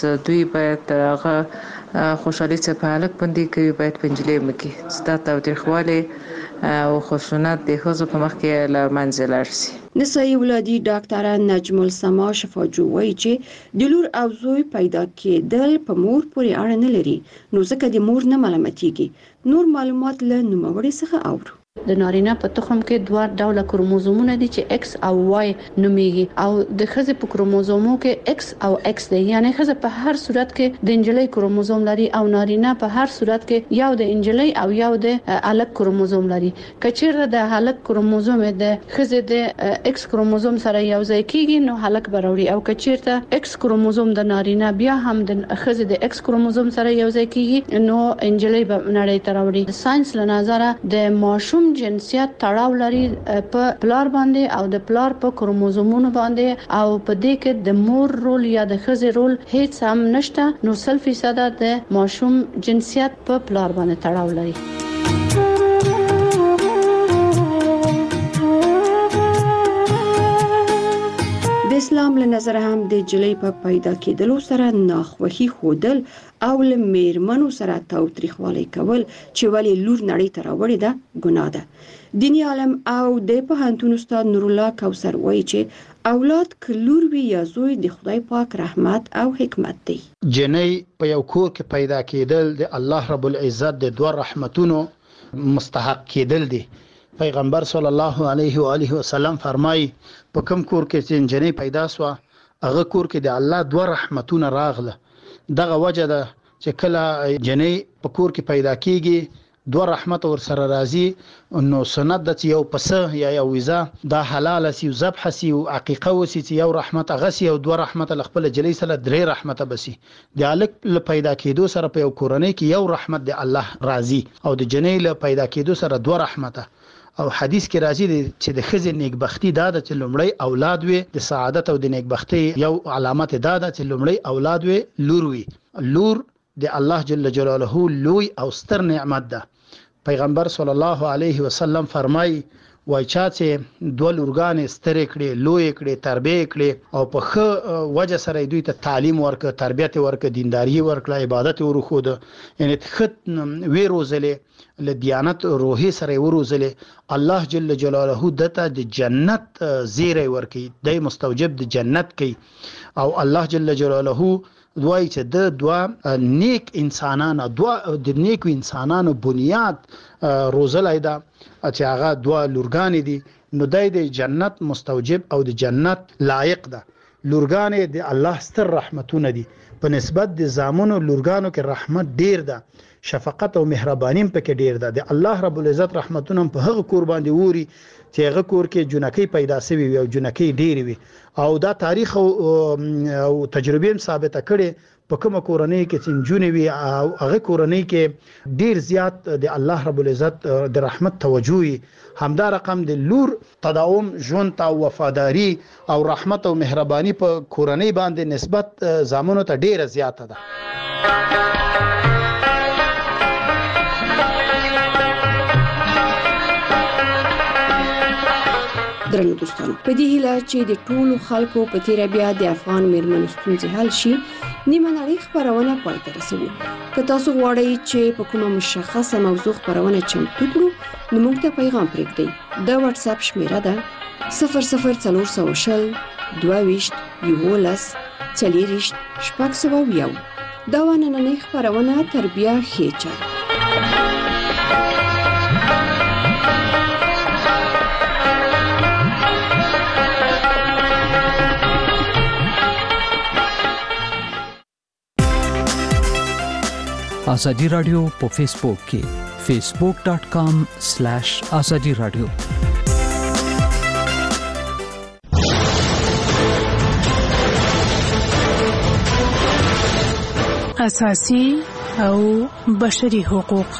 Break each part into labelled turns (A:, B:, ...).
A: دوی باید هغه خوشحالي چې په هلک باندې کوي باید په نجلۍ مکې ستا تاوتریخوالی او خشونت د ښځو په مخ کې له منځه لاړ شي.
B: د سایې ولادي ډاکټره نجم السما شفاجو وایي چې د لور او زوی پیدا کېدل په مور پورې اړه نه لري، نو ځکه د مور نه ملامتېږي. نور معلومات له نوموړي څخه اورو.
C: د نارینه په تخم کې دوه ډوله کروموزومونه دي چې X او Y نوميږي، او د ښځې په کروموزومو کې X او X دی، یعنی ښځه په هر صورت کې د انجلۍ کروموزوم لري او نارینه په هر صورت کې یو د انجلۍ او یو د هلک کروموزوم لري. کچېرته د هلک کروموزوم د ښځې د X کروموزوم سره یو ځای کیږي نو هلک بروړي، او کچېرته X کروموزوم د نارینه بیا هم د ښځې د X کروموزوم سره یو ځای کیږي نو انجلۍ به نړۍ ته راوړي. ساينس له نظره د ماشوم جنسیت تړاو لري په پلار باندې او د پلار په کروموزومونو باندې، او په دې کې د مور رول یا د ښځې رول هیڅ هم نشته، نو 100% د ماشوم جنسیت په پلار باندې تړاو لري.
B: د اسلام له نظر هم د جلۍ په پیدا کېدلو سره ناخوښي ښودل او له میرمنو سره تاوتریخوالی کول چې ولې لور نړۍ ته راوړې ده ګناه ده. دیني عالم او د پوهنتون استاد نور الله کوثر وایي چې اولاد که لور وي یا زوی د خدای پاک رحمت او حکمت دی.
D: جنۍ په یو کور کې پیدا کېدل د الله رب العزت د دوه رحمتونو مستحق کېدل دي. پیغمبر صلی الله علیه و آله وسلم فرمایي په کوم کور کې چې جنۍ پیدا سوه هغه کور کې د الله دوه رحمتونه راغله. دغه وجه ده چې کله جنۍ په کور کې پیدا کیږي دوه رحمت ور سره راځي، نو سنت د یو پسه یا یو وزه دا حلال سی او ذبح سی او عقیقه وسی چې یو رحمت غسی او دوه رحمت خپل جلی سره درې رحمت بسی. د الک له پیدا کېدو سره په یو کورنۍ کې یو رحمت د الله راځي او د جنۍ له پیدا کېدو سره دوه رحمت. او حدیث کې راځي چې د ښځې نیکبختي دا ده چې لومړی اولاد وي، د سعادت او د نیکبختي یو علامت دا ده چې لومړی اولاد وي لور وي. لور د الله جل جلاله لوی او ستر نعمت ده. پیغمبر صلی الله علیه وسلم فرمایي وای چا چې دوه لورګانې سترې کړې لوی کړې تربیه کړې او په ښه وجه سره دوی ته تعلیم ورکړه، تربیت ورکړه، دینداری ورکړه، عبادت ورخوده، یعنی ښه وی روزلې له دیانت روحي سره وروزلې، الله جل جلاله دته د جنت زیری ورکړي، د مستوجب د جنت کوي. او الله جل جلاله دوی چې د دوه نیک انسانانو د نیکو انسانانو بنیاد روزلای دا چې هغه دوه لورګانې دي، نو د جنت مستوجب او د جنت لایق ده. لورګانې د الله ستر رحمتونه دي، په نسبت د زامنو لورګانو کې رحمت ډیر ده، شفقت او مهرباني پکې ډیر ده. د الله رب العزت رحمتونه په هغه کور باندې ووري چې هغه کور کې جنکۍ پیدا شوی وي او جنکۍ ډیر وي. او دا تاریخ او تجربه ثابته کړي په کومه کورنۍ کې چې جنې وي او هغه کورنۍ کې ډیر زیات د الله رب العزت د رحمت توجه، همدا رقم د لور تداوم ژوند او وفاداری او رحمت او مهرباني په کورنۍ باندې نسبت زامنو ته ډیره زیاته ده.
B: درنو دوستانو، په دې هیله چې د ټولو خلکو په تیره بیا د افغان میرمنو ستونزې حل شي، نیمه نړۍ خپرونه پای ته رسوو. که تاسو غواړئ چې په کومه مشخصه موضوع خپرونه چمتو کړو نو موږ ته پیغام پرېږدئ. د واتس اپ شمیره ده 00420 22 11 40 601. دا نننۍ خپرونه تر بیا ښې چاره.
E: آزادی رادیو په فیسبوک کې facebook.com/azadi radio.
F: اساسي او بشري حقوق.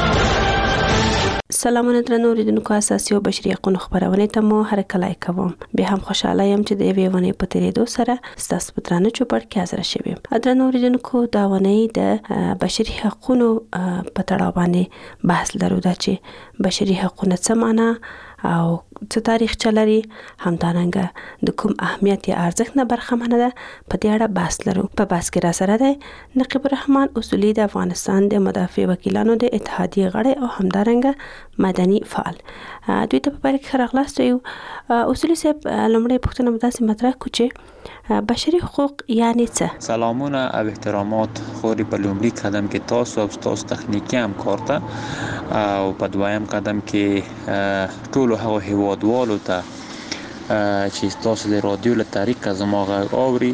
G: سلامونه درنو اوریدونکو، اساسي او بشري حقوقو خبرونه ته مو هرکلای کوم. به هم خوشاله یم چې د یوې ونې په تیریدو سره ستاسو په درانه چوپړ کې حاضر شوم. درنو اوریدونکو، دا ونې د بشري حقوقو په تړاو باندې بحث لرو، دا چې بشري حقوقونه څه معنا او څه تاریخ چلري همدارنګه د کوم اهمیت یا ارزښت نه برخمنه ده په دې اړه بحث لرو. په بحث کې را سره دی نقیب الرحمن اصولي د افغانستان د مدافع وکیلانو د اتحادیې غړی او همدارنګه مدني فعال. دوی ته په باره کې راغلاست یو اصولي صاحب لومړی پوښتنه مداسې مطرح کو چې بشري حقوق یعنی څه؟
H: سلامونه او احترامات خوري په لومړي قدم کې تاسو او تاسو تخنیکی همکار ته او په دویم قدم کې ټول هغه هیوادوالو ته چې تاسو د رادیو له طریقه زما غږ اوري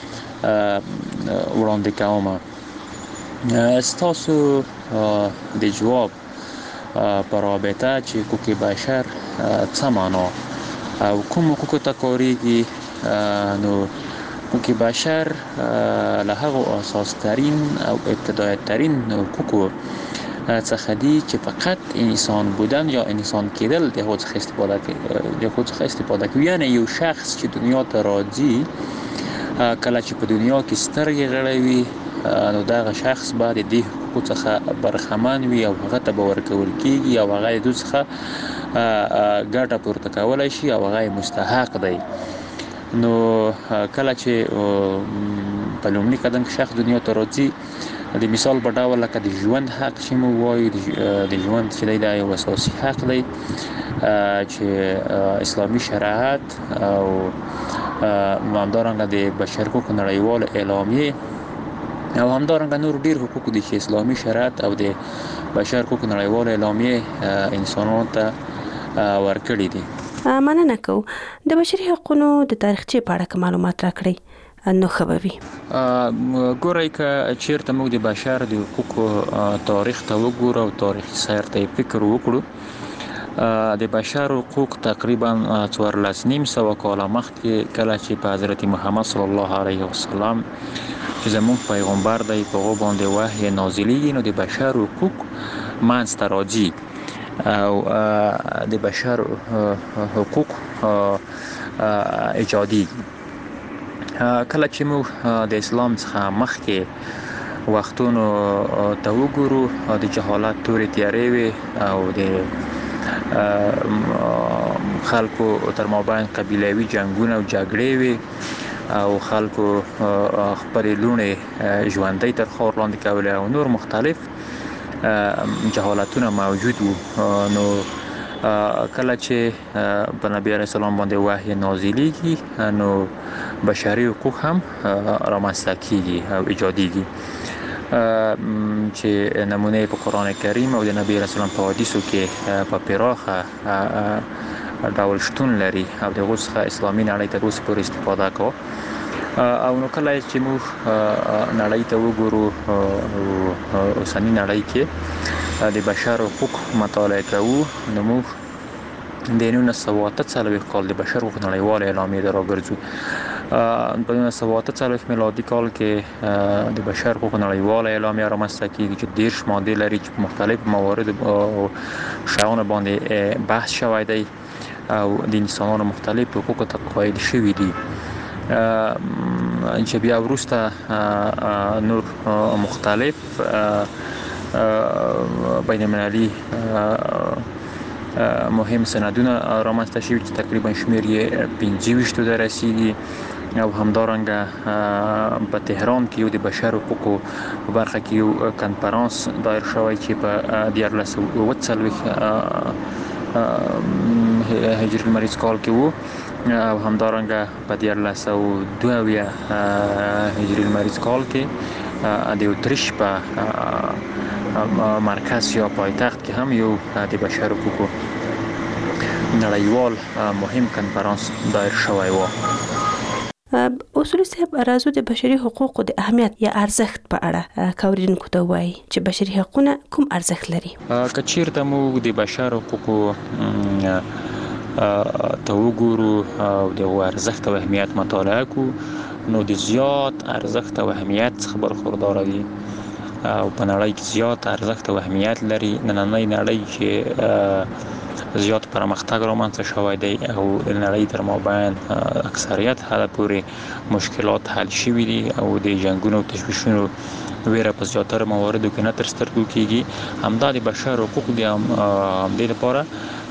H: وړاندې کوم تاسو د جواب پر رابطه چې حقوق بشر څه معنا او کوم حقوق ته کاریږي. نو حقوق بشر له هغه اساس ترین او ابتدایی ترین حقوق څخه دي چې فقط انسان بودن یا انسان کېدل د هغو څخه استفاده کوي. یعنی یو شخص چې دنیا ته راځي کله چې په دنیا کې سترګې غړوي نو دغه شخص باید د دې حقوقو څخه برخمن وي او هغه ته به ورکول کېږي او هغه د دوی څخه ګټه پورته کولی شي او هغه مستحق دی. نو کله چې په لومړي قدم کې شخص دنیا ته راځي د مثال په ډول لکه د ژوند حق چې موږ وایو د ژوند چې دی دا یو اساسي حق دی چې اسلامي شریعت او همدارنګه د بشر حقوقو نړیوال اعلامیه او همدارنګه نور ډیر حقوق دي چې اسلامي شریعت او د بشر حقوقو نړیوال اعلامیه انسانانو ته ورکړي دي.
G: مننه کوم. د بشري حقوقو د تاریخچې په اړه معلومات راکړئ نو خبري.
H: ګورئ که چیرته موږ د بشر د حقوقو تاریخ ته وګورو او تاریخي سیر ته فکر وکړو د بشر حقوق تقریبا 1400 کاله مخکې کله چې په حضرت محمد صلی الله علیه وسلم چې زموږ پیغمبر دی په هغه باندې وحی نازلیږي نو د بشر حقوق منځته راځي او د بشر حقوق ایجادي. کله چې موږ د اسلام څخه مخکې وختونو ته وګورو د جهالت تورې تیارې وي او د خلکو تر مابین قبیلوي جنګونه او جګړې وي او خلکو خپل لونې ژوندۍ تر خاور لاندې کولې او نور مختلف جهالتونه موجود وو. نو کله چې په نبی علیه السلام باندې وحی نازلیږي نو بشري حقوق هم رامنځته کیږي او ایجادیږي چې نمونه په قرآن کریم او د نبی علیه السلام په حدیثو کې په پراخه ډول شتون لري او دغه څخه اسلامي نړۍ ته اوس پورې استفاده کوي. او نو کله چې موږ نړۍ ته وګورو اوسنی نړۍ کې د بشر حقوق مطالعه کوو نو موږ د 1948 کال د بشر حقوق نړیوال اعلامیه ته راګرځو. په 1948 میلادي کال کې د بشر حقوق نړیوال اعلامیه رامنځته کیږي چې 10 ماده لري چې مختلف موارد او شاونه باندې بحث شوی دی او د انسانانو مختلف حقوق ته قایل شوي دي. چې بیا وروسته نور مختلف بین المللي مهم سندونه رامنځته شوي چې تقریبا شمیر یې 25 ته رسیدي او همدارنګه په تهران کې یو د بشر حقوقو په برخه کې یو کنفرانس دایر شوی چې په 1940 هجري المریض کال کې وو او همدارنګه په 1902 هجري المریض کال کې د اتریش په مرکز یا پایتخت کې هم یو د بشر حقوقو نړیوال مهم کنفرانس دایر شوی و.
G: اصولي صاحب راځو د بشري حقوقو د اهمیت یا ارزښت په اړه کاورینکو ته وایي چې بشري حقوقونه کوم ارزښت لري.
H: که چیرته موږ د بشر حقوقو ته وګورو او د ارزښت او اهمیت مطالعه کو نو د زیات ارزښت او اهمیت څخه برخوردار دي او په نړۍ کې زیات ارزښت او اهمیت لري. نننۍ نړۍ چې زیات پرمختګ رامنځته شوی دی او د نړۍ تر مابین اکثریت حد پورې مشکلات حل شوي دي او د جنګونو او تشویشونو ویره په زیاتره مواردو کې نه تر سترګو کېږي. همدا د بشر حقوق دي همدې لپاره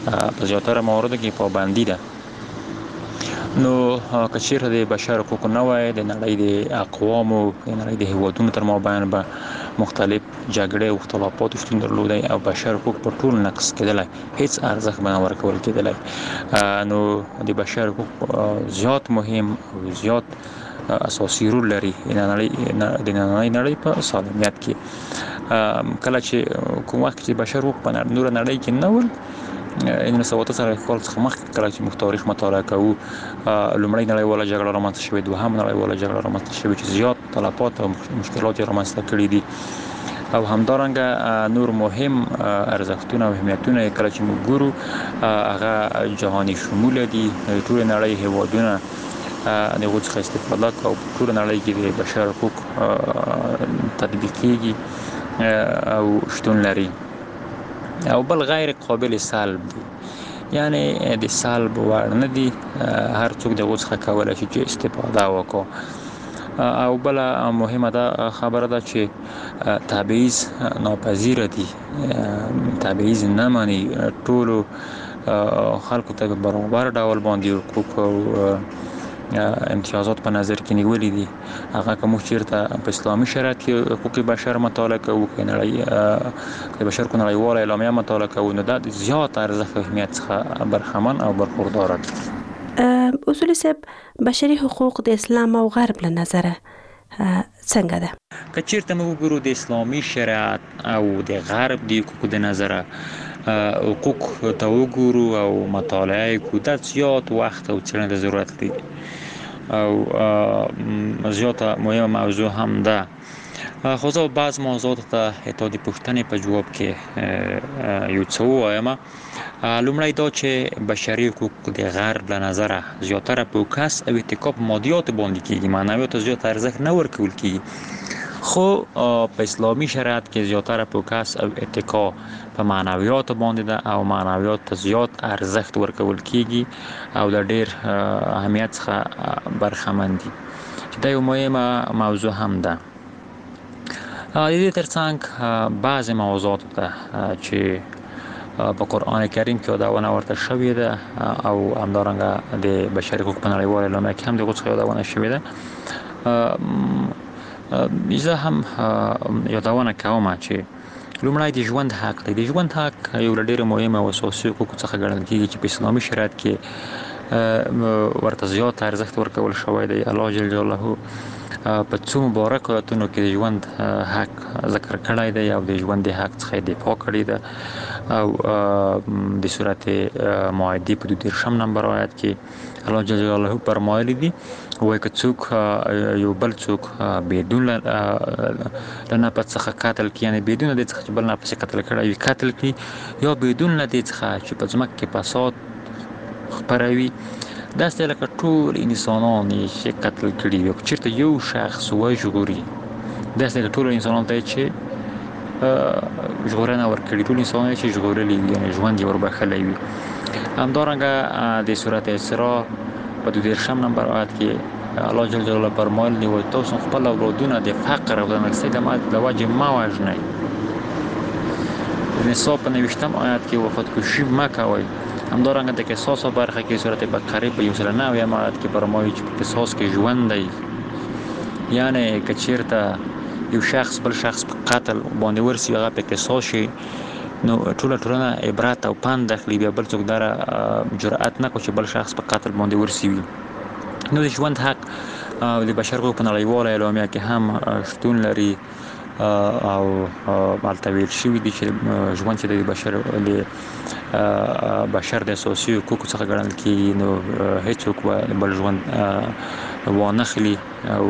H: په زیاتره مواردو کې پابندي ده. نو که چیرته د بشر حقوق نه وای، د نړۍ د اقوامو، د نړۍ د هیوادونو تر مابین به مختلف جګړې او اختلافات شتون درلودای او بشر حقوق په ټول نقص کېدلای، هیڅ ارزښت به نه ورکول کېدلای. نو د بشر حقوق زیات مهم او زیات اساسي رول لري د نړۍ په سالمیت کې. کله چې کوم وخت چې بشر حقوق په نور نړۍ کې نه ول، 1948 کال څخه مخکې کله چې موږ تاریخ مطالعه کوو، لومړی نړیواله جګړه رامنځته شوې، دوهم نړیواله جګړه رامنځته شوې چې زیات تلفات او مشکلات یې رامنځته کړي دي، او همدارنګه نور مهم ارزښتونه او اهمیتونه کله چې موږ ګورو هغه جهاني شموله دي. ټول نړۍ هیوادونه د هغو څخه استفاده کوي او ټول نړۍ کې د بشر حقوق تطبیق کېږي او شتون لري. او بل غیر قابل سلب دي، یعنی د سلب وړ نه دي، هر څوک د هغو څخه کولی شي چې استفاده وکړي. او بل مهمه ده خبره ده چې تبعیض ناپذیره دي، تبعیض نه مني، ټولو خلکو ته په برابر ډول باندې حقوق او امتیازات په نظر کې نیولې دي. هغه کوم چیرته په اسلامي شریعت کې حقوق بشر مطالعه کوو، کې نړۍ د بشر حقوق نړیواله اعلامیه مطالعه کوو، نو دا زیات ارزښت او اهمیت څخه برخمن او برخوردار دي.
G: اصول صاحب، بشري حقوق د اسلام او غرب له نظره څنګه ده؟
H: که چیرته موږ وګورو د اسلامي شریعت او د غرب د حقوقو د نظره حقوق ته وګورو او مطالعه کوو، دا زیات وخت او څېړنې ته ضرورت لري او زیاته مهمه موضوع هم ده. خو زه بعض موضوعات ته حتی د پوښتنې په جواب کې یو څه ووایم. لومړی دا چې بشري حقوق د غرب له نظره زیاتره په کس او اتکا په مادیات باندې کېږي، معنویات زیات ارزښت نه ورکول کېږي. خو په اسلامي شریعت کې زیاتره په کس او اتکا په معنویات باندې ده او معنویات ته زیات ارزښت ورکول کېږي او د ډېر اهمیت څخه برخمن دي، چې دا یو مهمه موضوع هم ده. د دې ترڅنګ بعضې موضوعات ته چې په قرآن کریم کې یادونه ورته شوې ده او همدارنګه د بشري حقوق په نړیواله اعلامیه کې هم د هغو څخه یادونه شوې ده، زه هم یادونه کوم چې لومړی د ژوند حق دی. د ژوند حق یو له ډېرو مهمو او اساسي حقوقو څخه ګڼل کېږي چې په اسلامي شریعت کې ورته زیات ارزښت ورکول شوی دی. الله جل جلاله په څو مبارکو آیاتونو کې د ژوند حق ذکر کړی دی او د ژوند د حق څخه دفاع کړې ده. او د سورت مائده په 22 نمبر آیت کې الله جل جلاله فرمایلی دي، وایي که څوک یو بل څوک بدون له نفس څخه قتل کړي، یعنی بدون د څخه چې بل نفس قتل کړی وي قتل کړي، یا بدون له دې څخه چې په ځمکه کې فساد خپروي، داسې لکه ټول انسانان یې قتل کړي وي. که چېرته یو شخص وژغوري، داسې لکه ټول انسانان ته چې ژغورنه ورکړي، ټول انسانان چې ژغورلي وي، یعنی ژوند یې وربښلی وي. همدارنګه د سورت اسراء په 22 نمبر آیت کې الله جل جلاله فرمایلی دي، وایي تاسو خپل اولادونه د فقر او د ناقصۍ د وجې مه وژنئ. نساء په 29 آیت کې خودکشي مه کوئ. همدارنګه د قصاص برخه کې سورت بقره په 109 آیت کې فرمایي چې په قصاص کې ژوند دی، یعنی که چیرته یو شخص بل شخص په قتل باندې ورسي، هغه په قصاص شي، نو ټوله ټولنه عبرت او پند اخلي، بیا بل څوک دره جرأت نه کوي چې بل شخص په قتل باندې ورسي وي. نو د ژوند حق د بشر حقوق په نړیواله اعلامیه کې هم شتون لري او هلته ویل شوي دي چې ژوند چې د بشر د اساسي حقوقو څخه ګڼل کېږي، نو هیڅوک بل ژوند وانخلي او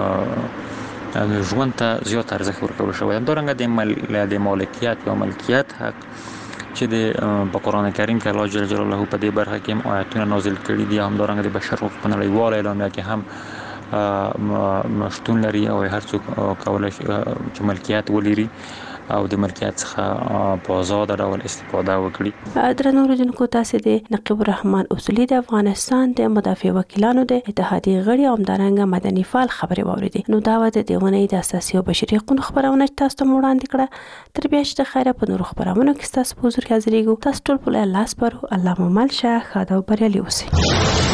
H: ژوند ته زیات ارزښت ورکول شوی. همدارنګه د مالکیت یا ملکیت حق چې په قرآن کریم کې الله جل جلاله په دې برخه کې هم آیاتونه نازل کړي دي. همدارنګه د بشر حقوق په نړیواله اعلامیه کې هم شتون لري او هر څوک کولی شي چې ملکیت ولري او د ملکیت څخه په آزاد ډول استفاده وکړي.
G: درنو اوریدونکو تاسو د نقیب الرحمن اصولي د افغانستان د مدافع وکیلانو د اتحادیې غړي او همدارنګه مدني فعال خبرې واوریدي. نو دا د دیونې د اساسي او بشري حقوقو خبرونه تاسو ته وړاندې کړه. تر بیا چې د خیره په نورو خبرونو کې تاسو په حضور کې حاضرېږو. تاسو ټول په الله سپارو. الله مو مل شه، ښاد او بریالي اوسئ.